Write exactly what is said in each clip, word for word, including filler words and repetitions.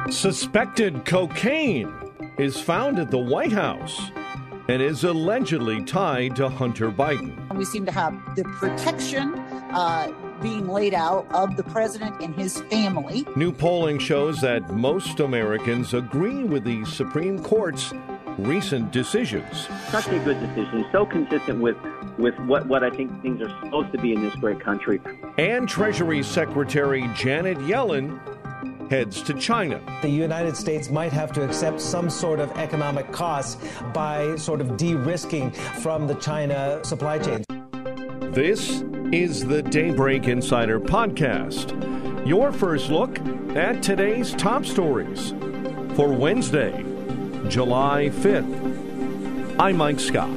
Suspected cocaine is found at the White House and is allegedly tied to Hunter Biden. We seem to have the protection uh, being laid out of the president and his family. New polling shows that most Americans agree with the Supreme Court's recent decisions. Such a good decision, so consistent with, with what, what I think things are supposed to be in this great country. And Treasury Secretary Janet Yellen heads to China. The United States might have to accept some sort of economic costs by sort of de-risking from the China supply chain. This is the Daybreak Insider Podcast, your first look at today's top stories for Wednesday, July fifth. I'm Mike Scott.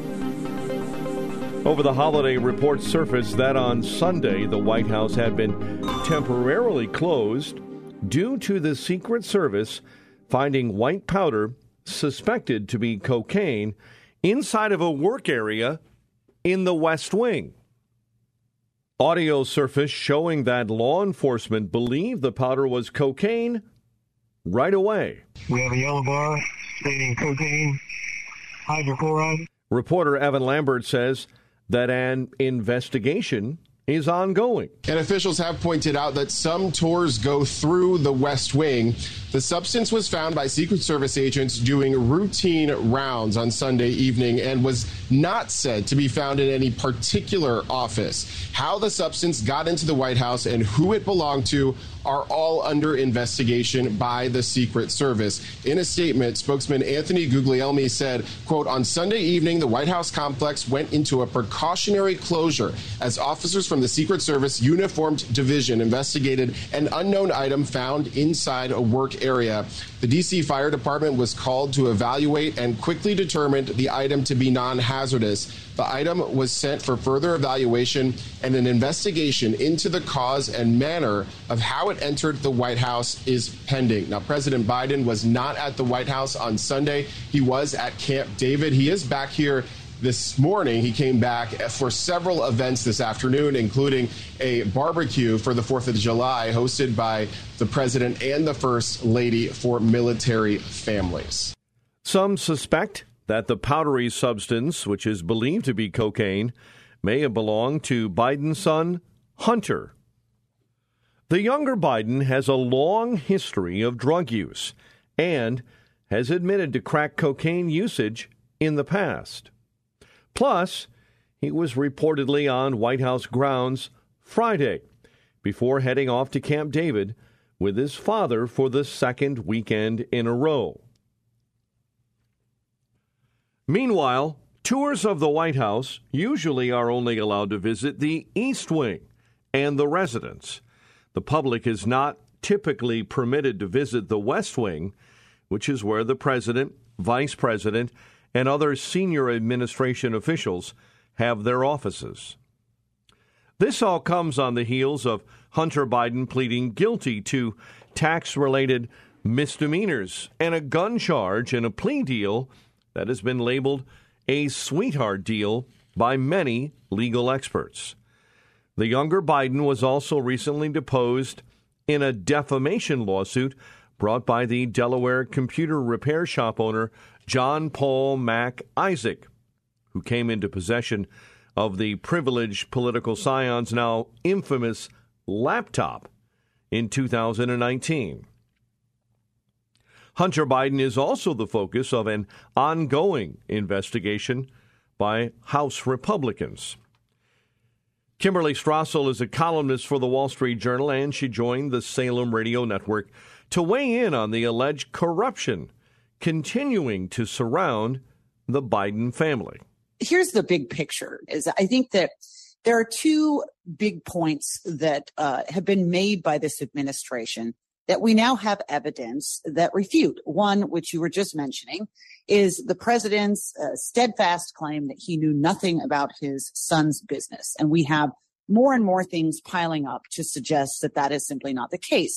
Over the holiday, reports surfaced that on Sunday, the White House had been temporarily closed due to the Secret Service finding white powder suspected to be cocaine inside of a work area in the West Wing. Audio surfaced showing that law enforcement believed the powder was cocaine right away. We have a yellow bar stating cocaine hydrochloride. Reporter Evan Lambert says that an investigation is ongoing. And officials have pointed out that some tours go through the West Wing. The substance was found by Secret Service agents doing routine rounds on Sunday evening and was not said to be found in any particular office. How the substance got into the White House and who it belonged to are all under investigation by the Secret Service. In a statement, spokesman Anthony Guglielmi said, quote, on Sunday evening, the White House complex went into a precautionary closure as officers from the Secret Service Uniformed Division investigated an unknown item found inside a work area. The D C Fire Department was called to evaluate and quickly determined the item to be non-hazardous. The item was sent for further evaluation, and an investigation into the cause and manner of how it entered the White House is pending. Now, President Biden was not at the White House on Sunday. He was at Camp David. He is back here this morning. He came back for several events this afternoon, including a barbecue for the fourth of July hosted by the president and the first lady for military families. Some suspect that the powdery substance, which is believed to be cocaine, may have belonged to Biden's son, Hunter. The younger Biden has a long history of drug use and has admitted to crack cocaine usage in the past. Plus, he was reportedly on White House grounds Friday before heading off to Camp David with his father for the second weekend in a row. Meanwhile, tours of the White House usually are only allowed to visit the East Wing and the residence. The public is not typically permitted to visit the West Wing, which is where the president, vice president, and other senior administration officials have their offices. This all comes on the heels of Hunter Biden pleading guilty to tax-related misdemeanors and a gun charge in a plea deal that has been labeled a sweetheart deal by many legal experts. The younger Biden was also recently deposed in a defamation lawsuit brought by the Delaware computer repair shop owner John Paul Mac Isaac, who came into possession of the privileged political scion's now infamous laptop in two thousand nineteen. Hunter Biden is also the focus of an ongoing investigation by House Republicans. Kimberly Strassel is a columnist for the Wall Street Journal, and she joined the Salem Radio Network to weigh in on the alleged corruption continuing to surround the Biden family. Here's the big picture. Is I think that there are two big points that uh, have been made by this administration that we now have evidence that refute. One, which you were just mentioning, is the president's uh, steadfast claim that he knew nothing about his son's business. And we have more and more things piling up to suggest that that is simply not the case.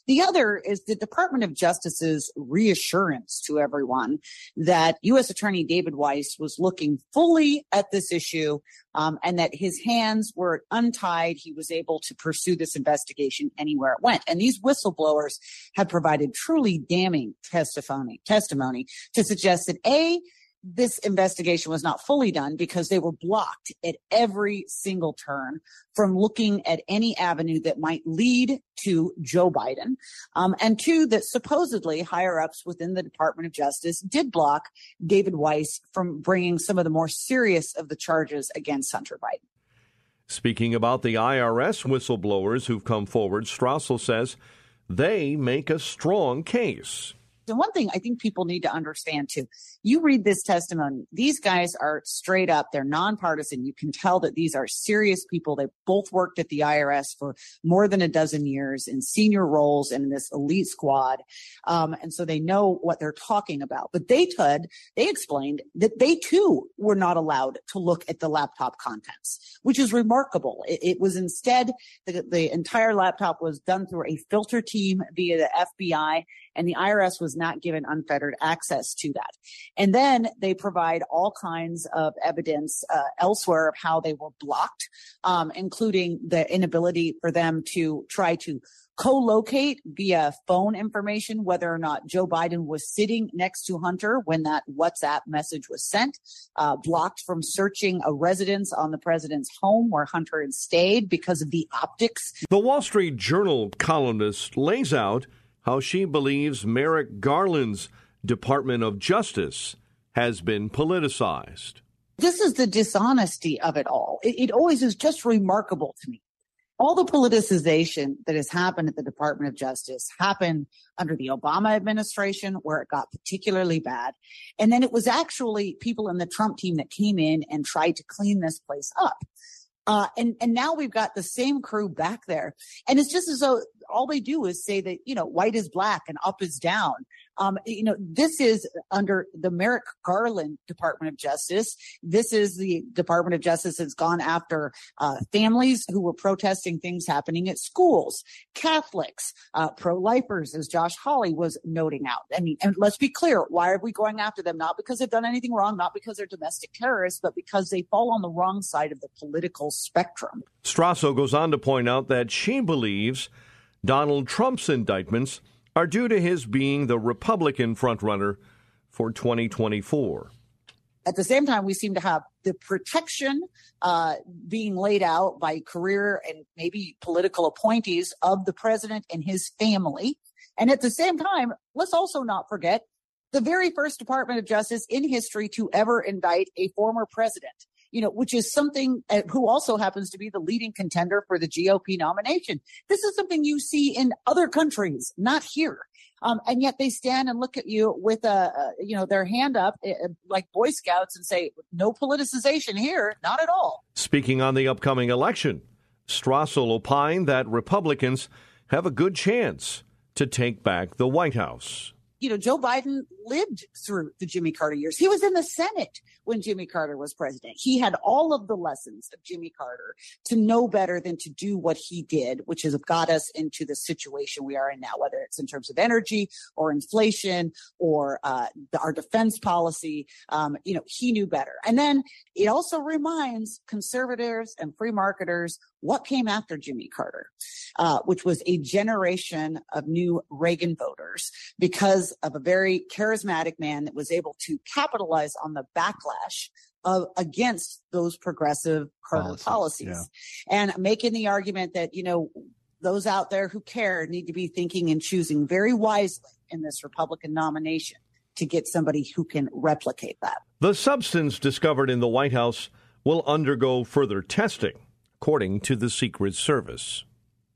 The other is the Department of Justice's reassurance to everyone that U S Attorney David Weiss was looking fully at this issue um, and that his hands were untied. He was able to pursue this investigation anywhere it went. And these whistleblowers have provided truly damning testimony, testimony to suggest that, A, this investigation was not fully done because they were blocked at every single turn from looking at any avenue that might lead to Joe Biden. Um, and two, that supposedly higher ups within the Department of Justice did block David Weiss from bringing some of the more serious of the charges against Hunter Biden. Speaking about the I R S whistleblowers who've come forward, Strassel says they make a strong case. And one thing I think people need to understand, too, you read this testimony, these guys are straight up. They're nonpartisan. You can tell that these are serious people. They both worked at the I R S for more than a dozen years in senior roles in this elite squad. Um, and so they know what they're talking about. But they, Tud, they explained that they, too, were not allowed to look at the laptop contents, which is remarkable. It, it was instead the, the entire laptop was done through a filter team via the F B I, and the I R S was not given unfettered access to that. And then they provide all kinds of evidence uh, elsewhere of how they were blocked, um, including the inability for them to try to co-locate via phone information whether or not Joe Biden was sitting next to Hunter when that WhatsApp message was sent, uh, blocked from searching a residence on the president's home where Hunter had stayed because of the optics. The Wall Street Journal columnist lays out how she believes Merrick Garland's Department of Justice has been politicized. This is the dishonesty of it all. It, it always is just remarkable to me. All the politicization that has happened at the Department of Justice happened under the Obama administration, where it got particularly bad. And then it was actually people in the Trump team that came in and tried to clean this place up. Uh, and, and now we've got the same crew back there. And it's just as though all they do is say that, you know, white is black and up is down. Um, you know, this is under the Merrick Garland Department of Justice. This is the Department of Justice that's gone after uh, families who were protesting things happening at schools, Catholics, uh, pro-lifers, as Josh Hawley was noting out. I mean, and let's be clear, why are we going after them? Not because they've done anything wrong, not because they're domestic terrorists, but because they fall on the wrong side of the political spectrum. Strassel goes on to point out that she believes Donald Trump's indictments are due to his being the Republican frontrunner for twenty twenty-four. At the same time, we seem to have the protection uh, being laid out by career and maybe political appointees of the president and his family. And at the same time, let's also not forget the very first Department of Justice in history to ever indict a former president, you know, which is something uh, who also happens to be the leading contender for the G O P nomination. This is something you see in other countries, not here. Um, and yet they stand and look at you with a, uh, you know, their hand up uh, like Boy Scouts and say, no politicization here, not at all. Speaking on the upcoming election, Strassel opined that Republicans have a good chance to take back the White House. You know, Joe Biden lived through the Jimmy Carter years. He was in the Senate when Jimmy Carter was president. He had all of the lessons of Jimmy Carter to know better than to do what he did, which has got us into the situation we are in now, whether it's in terms of energy or inflation or uh, our defense policy. Um, you know, he knew better. And then it also reminds conservatives and free marketers what came after Jimmy Carter, uh, which was a generation of new Reagan voters because of a very charismatic man that was able to capitalize on the backlash of against those progressive Carter policies, policies. Yeah. And making the argument that, you know, those out there who care need to be thinking and choosing very wisely in this Republican nomination to get somebody who can replicate that. The substance discovered in the White House will undergo further testing, according to the Secret Service.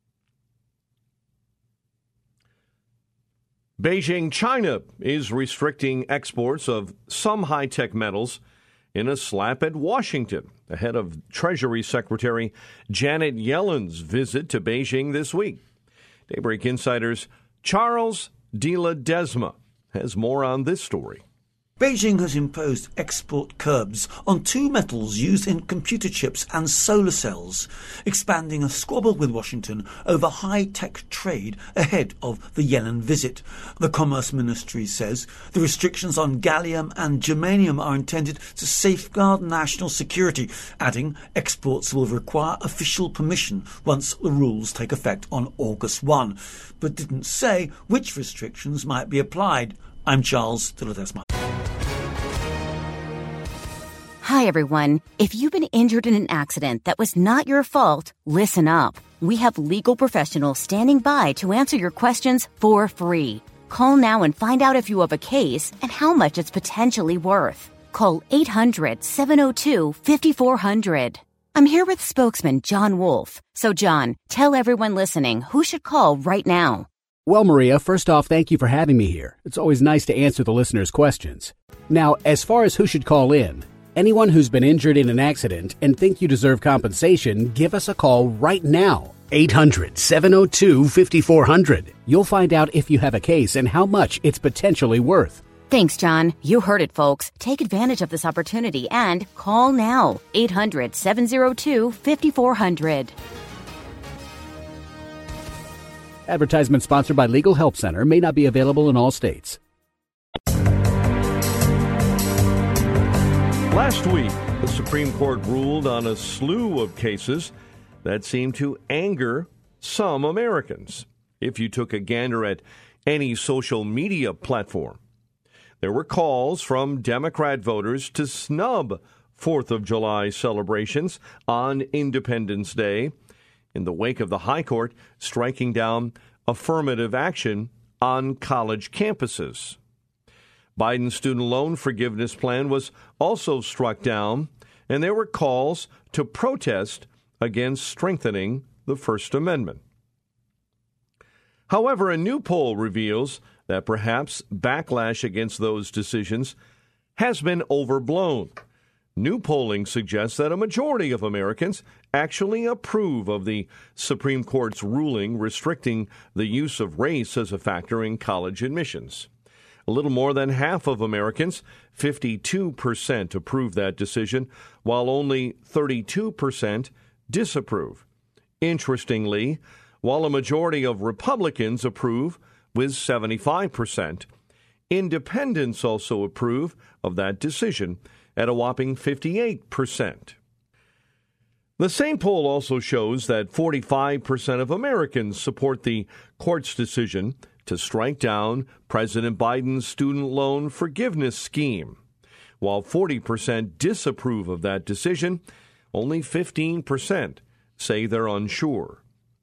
Beijing, China, is restricting exports of some high-tech metals in a slap at Washington ahead of Treasury Secretary Janet Yellen's visit to Beijing this week. Daybreak Insider's Charles de Ledesma has more on this story. Beijing has imposed export curbs on two metals used in computer chips and solar cells, expanding a squabble with Washington over high-tech trade ahead of the Yellen visit. The Commerce Ministry says the restrictions on gallium and germanium are intended to safeguard national security, adding exports will require official permission once the rules take effect on August first, but didn't say which restrictions might be applied. I'm Charles de Ledesma. Hi, everyone. If you've been injured in an accident that was not your fault, listen up. We have legal professionals standing by to answer your questions for free. Call now and find out if you have a case and how much it's potentially worth. Call eight hundred, seven oh two, five four zero zero. I'm here with spokesman John Wolf. So, John, tell everyone listening who should call right now. Well, Maria, first off, thank you for having me here. It's always nice to answer the listeners' questions. Now, as far as who should call in, anyone who's been injured in an accident and think you deserve compensation, give us a call right now. eight hundred, seven oh two, five four zero zero. You'll find out if you have a case and how much it's potentially worth. Thanks, John. You heard it, folks. Take advantage of this opportunity and call now. eight hundred, seven oh two, five four zero zero. Advertisement sponsored by Legal Help Center. May not be available in all states. Last week, the Supreme Court ruled on a slew of cases that seemed to anger some Americans. If you took a gander at any social media platform, there were calls from Democrat voters to snub fourth of July celebrations on Independence Day in the wake of the High Court striking down affirmative action on college campuses. Biden's student loan forgiveness plan was also struck down, and there were calls to protest against strengthening the First Amendment. However, a new poll reveals that perhaps backlash against those decisions has been overblown. New polling suggests that a majority of Americans actually approve of the Supreme Court's ruling restricting the use of race as a factor in college admissions. A little more than half of Americans, fifty-two percent, approve that decision, while only thirty-two percent disapprove. Interestingly, while a majority of Republicans approve, with seventy-five percent, independents also approve of that decision at a whopping fifty-eight percent. The same poll also shows that forty-five percent of Americans support the court's decision to strike down President Biden's student loan forgiveness scheme. While forty percent disapprove of that decision, only fifteen percent say they're unsure.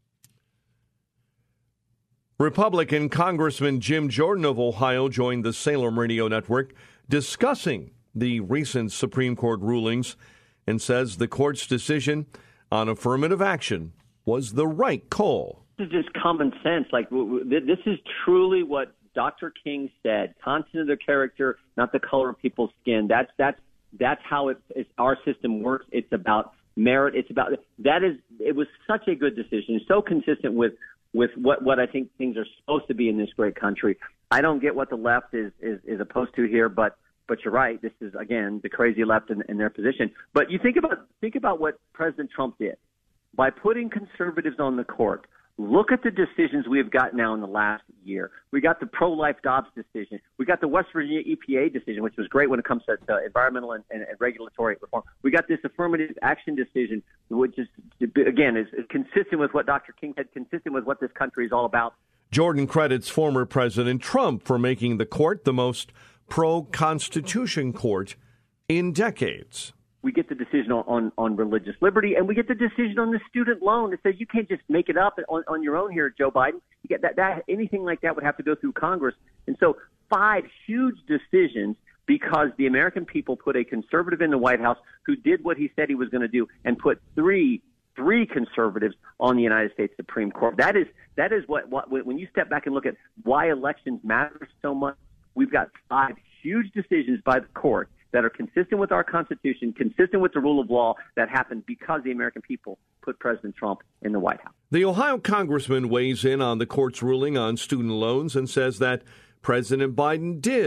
Republican Congressman Jim Jordan of Ohio joined the Salem Radio Network discussing the recent Supreme Court rulings and says the court's decision on affirmative action was the right call. This is just common sense. Like, this is truly what Doctor King said: content of their character, not the color of people's skin. That's that's that's how it, it's, our system works. It's about merit. It's about that is. It was such a good decision, so consistent with with what, what I think things are supposed to be in this great country. I don't get what the left is is, is opposed to here, but but you're right. This is again the crazy left in, in their position. But you think about think about what President Trump did by putting conservatives on the court. Look at the decisions we have got now in the last year. We got the pro-life Dobbs decision. We got the West Virginia E P A decision, which was great when it comes to, to environmental and, and, and regulatory reform. We got this affirmative action decision, which is, again, is, is consistent with what Doctor King said, consistent with what this country is all about. Jordan credits former President Trump for making the court the most pro-Constitution court in decades. We get the decision on, on, on religious liberty, and we get the decision on the student loan that says you can't just make it up on, on your own here, Joe Biden. You get that, that anything like that would have to go through Congress. And so five huge decisions because the American people put a conservative in the White House who did what he said he was going to do and put three three conservatives on the United States Supreme Court. That is that is what, what when you step back and look at why elections matter so much, we've got five huge decisions by the court that are consistent with our Constitution, consistent with the rule of law, that happened because the American people put President Trump in the White House. The Ohio congressman weighs in on the court's ruling on student loans and says that President Biden did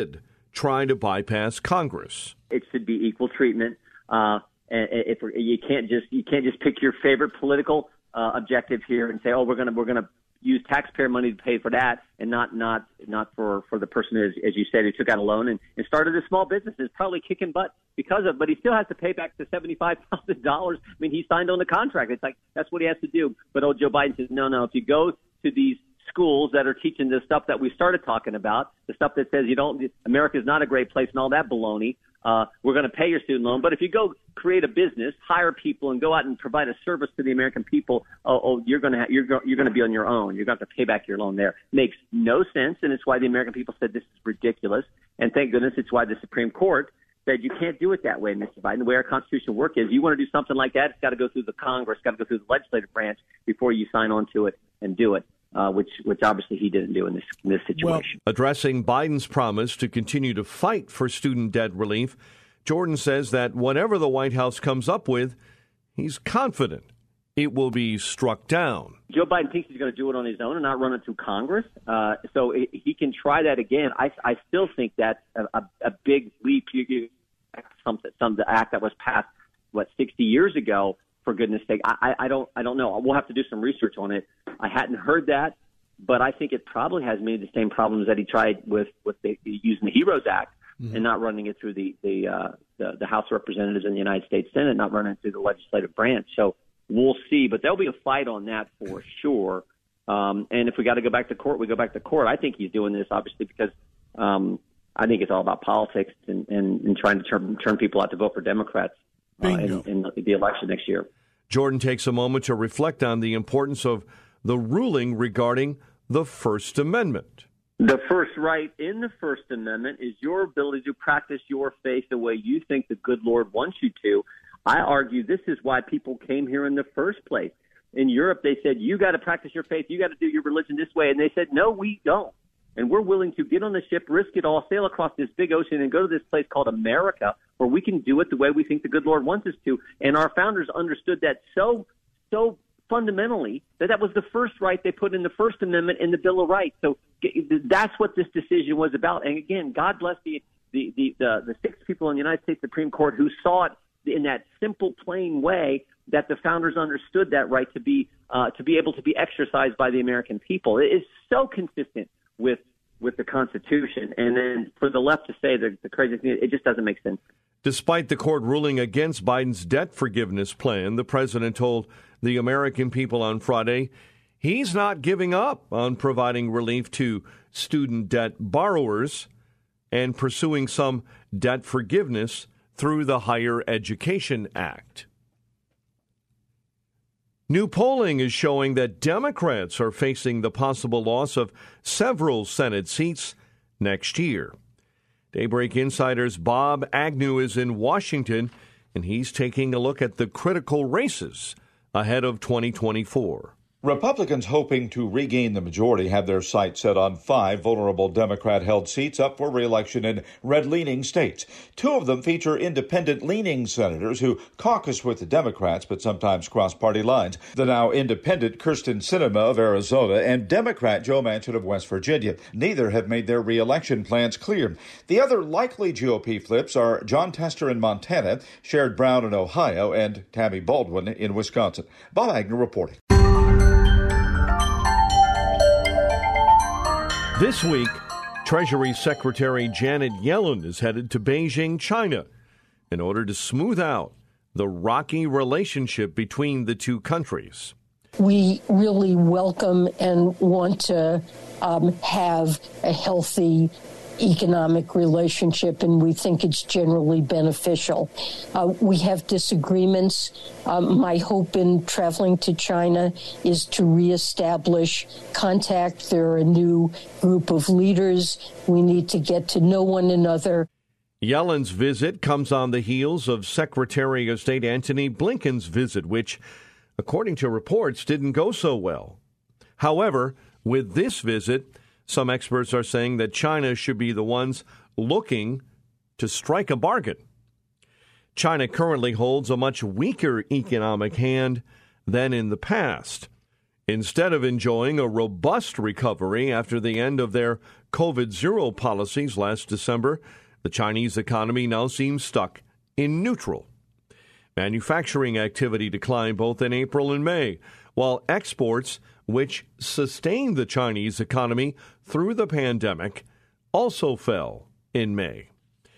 try to bypass Congress. It should be equal treatment. Uh, and if you can't just you can't just pick your favorite political uh, objective here and say, oh, we're gonna we're gonna use taxpayer money to pay for that, and not not not for, for the person, as, as you said, who took out a loan and, and started a small business, is probably kicking butt because of, but he still has to pay back the seventy-five thousand dollars. I mean, he signed on the contract. It's like, that's what he has to do. But old Joe Biden says, no, no, if you go to these schools that are teaching the stuff that we started talking about, the stuff that says you don't, America is not a great place and all that baloney, uh, we're going to pay your student loan. But if you go create a business, hire people, and go out and provide a service to the American people, oh, oh you're going to ha- you're go- you're going to be on your own. You're going to have to pay back your loan there. Makes no sense, and it's why the American people said this is ridiculous. And thank goodness it's why the Supreme Court said you can't do it that way, Mister Biden. The way our Constitution works is you want to do something like that, it's got to go through the Congress, got to go through the legislative branch before you sign on to it and do it. Uh, which, which obviously he didn't do in this, in this situation. Well, addressing Biden's promise to continue to fight for student debt relief, Jordan says that whatever the White House comes up with, he's confident it will be struck down. Joe Biden thinks he's going to do it on his own and not run it through Congress. Uh, so it, he can try that again. I, I still think that's a, a, a big leap. You, you, something, some the act that was passed, what, sixty years ago. For goodness sake, I, I don't, I don't know. We'll have to do some research on it. I hadn't heard that, but I think it probably has many of the same problems that he tried with with the, using the HEROES Act mm-hmm. and not running it through the the, uh, the the House of Representatives and the United States Senate, not running it through the legislative branch. So we'll see, but there'll be a fight on that for sure. Um, and if we got to go back to court, we go back to court. I think he's doing this obviously because um, I think it's all about politics and, and, and trying to turn turn people out to vote for Democrats uh, in, in the election next year. Jordan takes a moment to reflect on the importance of the ruling regarding the First Amendment. The first right in the First Amendment is your ability to practice your faith the way you think the good Lord wants you to. I argue this is why people came here in the first place. In Europe, they said, you got to practice your faith, you got to do your religion this way. And they said, no, we don't. And we're willing to get on the ship, risk it all, sail across this big ocean, and go to this place called America, where we can do it the way we think the good Lord wants us to. And our founders understood that so, so fundamentally that that was the first right they put in the First Amendment in the Bill of Rights. So that's what this decision was about. And again, God bless the the the, the, the six people in the United States Supreme Court who saw it in that simple, plain way that the founders understood that right to be uh, to be able to be exercised by the American people. It is so consistent with with the Constitution. And then for the left to say the, the crazy thing, it just doesn't make sense. Despite the court ruling against Biden's debt forgiveness plan, the president told the American people on Friday he's not giving up on providing relief to student debt borrowers and pursuing some debt forgiveness through the Higher Education Act. New polling is showing that Democrats are facing the possible loss of several Senate seats next year. Daybreak Insider's Bob Agnew is in Washington, and he's taking a look at the critical races ahead of twenty twenty-four. Republicans hoping to regain the majority have their sights set on five vulnerable Democrat-held seats up for re-election in red-leaning states. Two of them feature independent-leaning senators who caucus with the Democrats but sometimes cross party lines. The now independent Kyrsten Sinema of Arizona and Democrat Joe Manchin of West Virginia. Neither have made their re-election plans clear. The other likely G O P flips are John Tester in Montana, Sherrod Brown in Ohio, and Tammy Baldwin in Wisconsin. Bob Agnew reporting. This week, Treasury Secretary Janet Yellen is headed to Beijing, China, in order to smooth out the rocky relationship between the two countries. We really welcome and want to um, have a healthy economic relationship, and we think it's generally beneficial. Uh, we have disagreements. Um, my hope in traveling to China is to reestablish contact. There are a new group of leaders. We need to get to know one another. Yellen's visit comes on the heels of Secretary of State Antony Blinken's visit, which, according to reports, didn't go so well. However, with this visit, some experts are saying that China should be the ones looking to strike a bargain. China currently holds a much weaker economic hand than in the past. Instead of enjoying a robust recovery after the end of their COVID zero policies last December, the Chinese economy now seems stuck in neutral. Manufacturing activity declined both in April and May, while exports, which sustained the Chinese economy through the pandemic, also fell in May.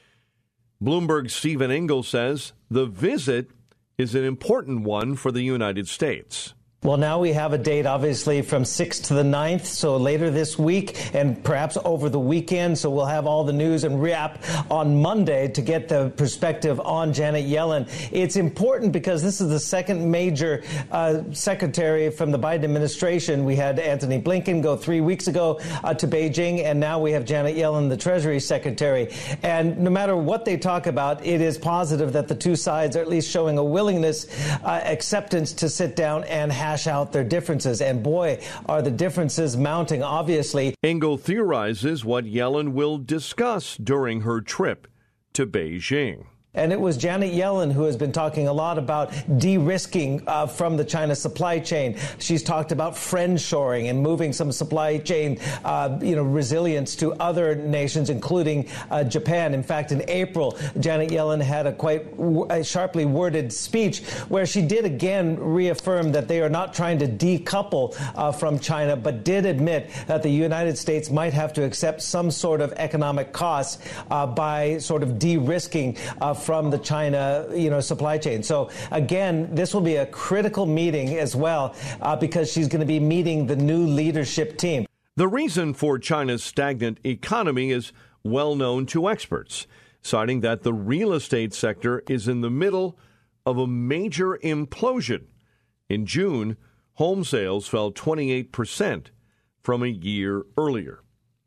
Bloomberg's Stephen Engel says the visit is an important one for the United States. Well, now we have a date, obviously, from sixth to the ninth, so later this week and perhaps over the weekend. So we'll have all the news and wrap on Monday to get the perspective on Janet Yellen. It's important because this is the second major uh, secretary from the Biden administration. We had Antony Blinken go three weeks ago uh, to Beijing, and now we have Janet Yellen, the Treasury Secretary. And no matter what they talk about, it is positive that the two sides are at least showing a willingness, uh, acceptance to sit down and have hash out their differences. And boy, are the differences mounting, obviously. Engel theorizes what Yellen will discuss during her trip to Beijing. And it was Janet Yellen who has been talking a lot about de-risking uh, from the China supply chain. She's talked about friendshoring and moving some supply chain, uh, you know, resilience to other nations, including uh, Japan. In fact, in April, Janet Yellen had a quite w- a sharply worded speech where she did again reaffirm that they are not trying to decouple uh, from China, but did admit that the United States might have to accept some sort of economic costs uh, by sort of de-risking uh, from the China, you know, supply chain. So again, this will be a critical meeting as well uh, because she's going to be meeting the new leadership team. The reason for China's stagnant economy is well known to experts, citing that the real estate sector is in the middle of a major implosion. In June, home sales fell twenty-eight percent from a year earlier.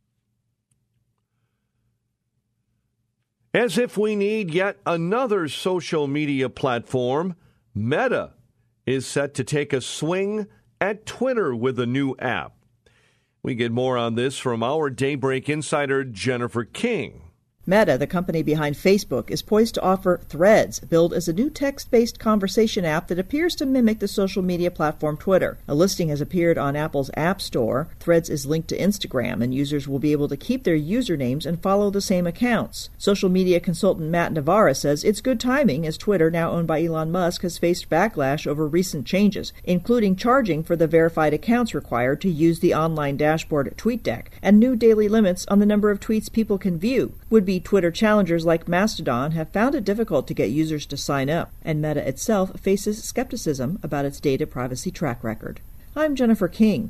As if we need yet another social media platform, Meta is set to take a swing at Twitter with a new app. We get more on this from our Daybreak insider, Jennifer King. Meta, the company behind Facebook, is poised to offer Threads, billed as a new text-based conversation app that appears to mimic the social media platform Twitter. A listing has appeared on Apple's App Store. Threads is linked to Instagram, and users will be able to keep their usernames and follow the same accounts. Social media consultant Matt Navarra says it's good timing, as Twitter, now owned by Elon Musk, has faced backlash over recent changes, including charging for the verified accounts required to use the online dashboard at TweetDeck, and new daily limits on the number of tweets people can view. Would-be Twitter challengers like Mastodon have found it difficult to get users to sign up, and Meta itself faces skepticism about its data privacy track record. I'm Jennifer King.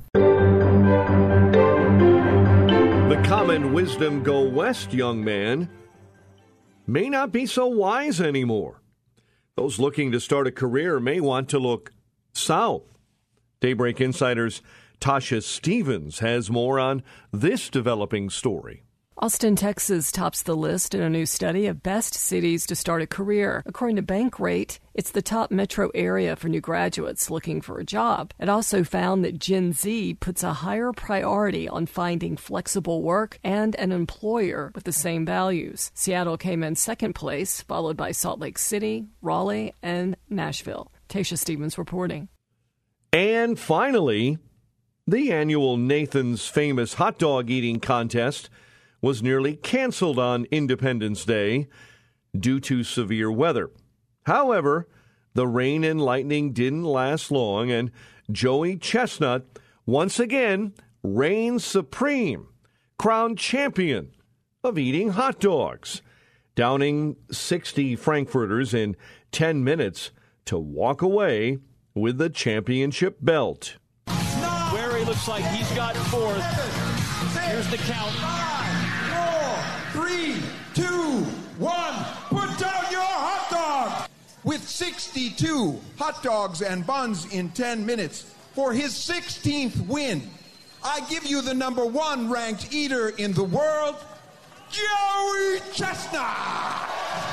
The common wisdom go west, young man, may not be so wise anymore. Those looking to start a career may want to look south. Daybreak Insider's Tasha Stevens has more on this developing story. Austin, Texas tops the list in a new study of best cities to start a career. According to Bankrate, it's the top metro area for new graduates looking for a job. It also found that Gen Z puts a higher priority on finding flexible work and an employer with the same values. Seattle came in second place, followed by Salt Lake City, Raleigh, and Nashville. Tasha Stevens reporting. And finally, the annual Nathan's Famous Hot Dog Eating Contest was nearly canceled on Independence Day due to severe weather. However, the rain and lightning didn't last long, and Joey Chestnut once again reigns supreme, crowned champion of eating hot dogs, downing sixty Frankfurters in ten minutes to walk away with the championship belt. Where he looks like he's got fourth. Here's the count. Three, two, one, put down your hot dog! With sixty-two hot dogs and buns in ten minutes for his sixteenth win, I give you the number one ranked eater in the world, Joey Chestnut!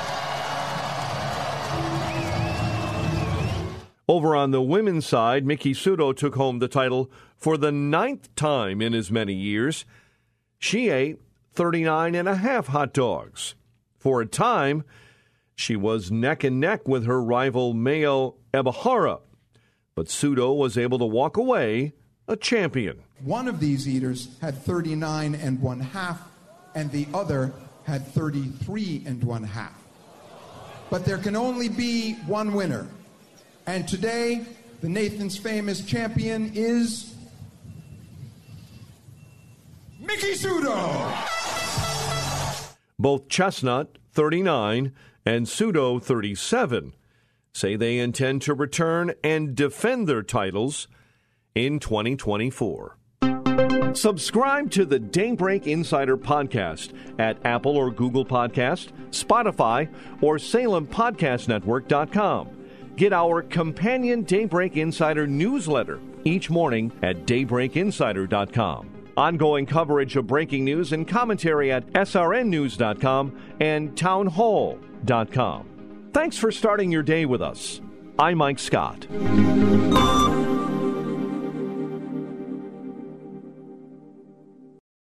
Over on the women's side, Miki Sudo took home the title for the ninth time in as many years. She ate thirty-nine and a half hot dogs. For a time, she was neck and neck with her rival Mayo Ebahara, but Sudo was able to walk away a champion. One of these eaters had thirty-nine and one half, and the other had thirty-three and one half. But there can only be one winner. And today, the Nathan's Famous champion is Miki Sudo. Both Chestnut, thirty-nine, and Sudo, thirty-seven, say they intend to return and defend their titles in twenty twenty-four. Subscribe to the Daybreak Insider podcast at Apple or Google Podcast, Spotify, or Salem Podcast Network dot com. Get our companion Daybreak Insider newsletter each morning at Daybreak Insider dot com. Ongoing coverage of breaking news and commentary at S R N News dot com and Town Hall dot com. Thanks for starting your day with us. I'm Mike Scott.